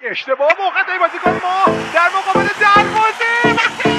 اشتباه موقع بازیکن ما در مقابل دروازه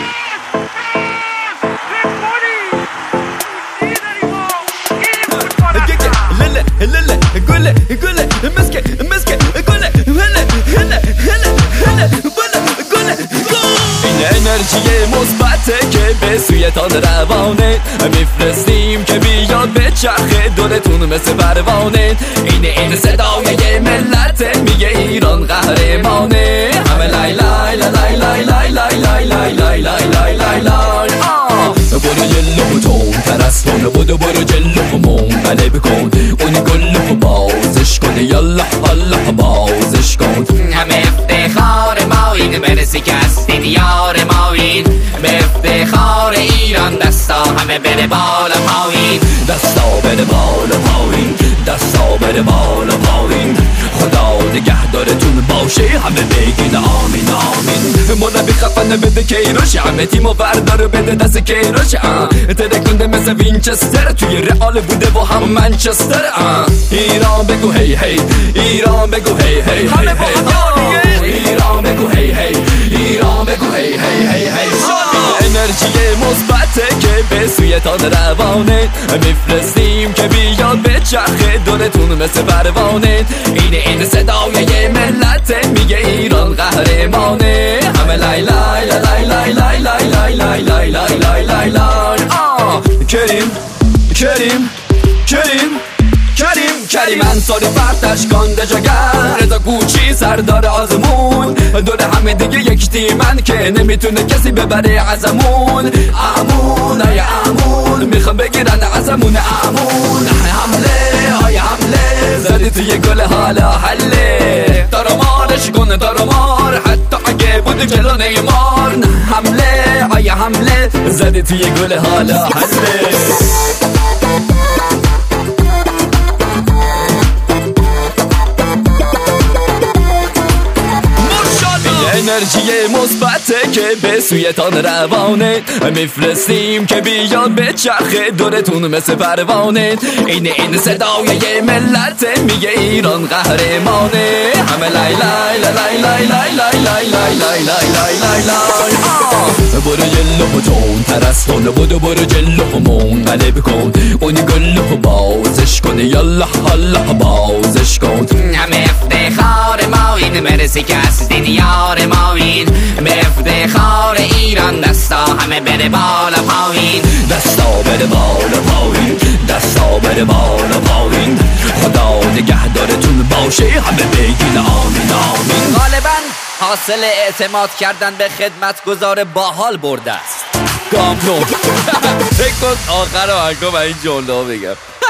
انرژی مثبته که به سویتان روانه میفرستیم که بیاد به چرخه دورتون مثل پروانه. این صدای ملت میگه ایران قهرمانه. همه لای لای لای لای لای لای لای لای لای لای لای لای لای. برو جلو تون ترستون برو جلو منقله بکن اونی گلو بازش کن یالله الله بازش کن. همه افتخار ما این برسی که هستین یار ما این به افتخار ایران دستا همه بره بالا پایین دستا بره بالا پایین دستا بره بالا پایین. خدا نگهدارتون باشه همه بگین آمین آمین. مربی خفن بده کیروش همه تیمو بردار بده دست کیروش. ترکونده مثل وینچستر توی رئال بوده و هم منچستر. ایران بگو هی هی ایران بگو هی هی همه با ایران بگو هی هی ایران بگو هی هی هی هی. انرژی مثبته که به سویتان روانه میفرستیم که بیاد به چرخه دورتون مثل پروانه. این صدای ملت میگه ایران قهرمانه. همه لای لای لای لای لای لای لای لای لای لای لای لای لای. کریم کریم کریم کریم کریم انصاری فردش کانده جگر رضا کوچی سردار آزمون دور همه دیگه یک تیمن که نمیتونه کسی ببره ازمون. امون ای امون میخوام بگیرن ازمون امون. حمله های حمله زدی توی گل حالا حله دارمارش کنه دارمار حتی اگه بودی جلو نیمار. حمله های حمله زدی توی گل حالا حله. انرژی مثبته که به سویتان روانه میفرستیم که بیاد به چرخه دورتون مثل پروانه. این صدای ملت میگه ایران قهرمانه. همه لای لای لای لای لای لای لای لای لای لای لای لای لای. برو جلو تون ترستون برو جلو منقله بکن اونی گلو بازش کن یالله الله بازش کن. همه افتخار ما این مرسی که هستین یار ما این به افتخار ایران دستا همه بره بالا پایین دستا بره بالا پایین دستا بره بالا پایین. خدا نگهدارتون باشه همه بگین آمین آمین. غالبا حاصل اعتماد کردن به خدمتگزار باحال برده است. گامنون فکر کن آخر آهنگا و این جمله ها بگم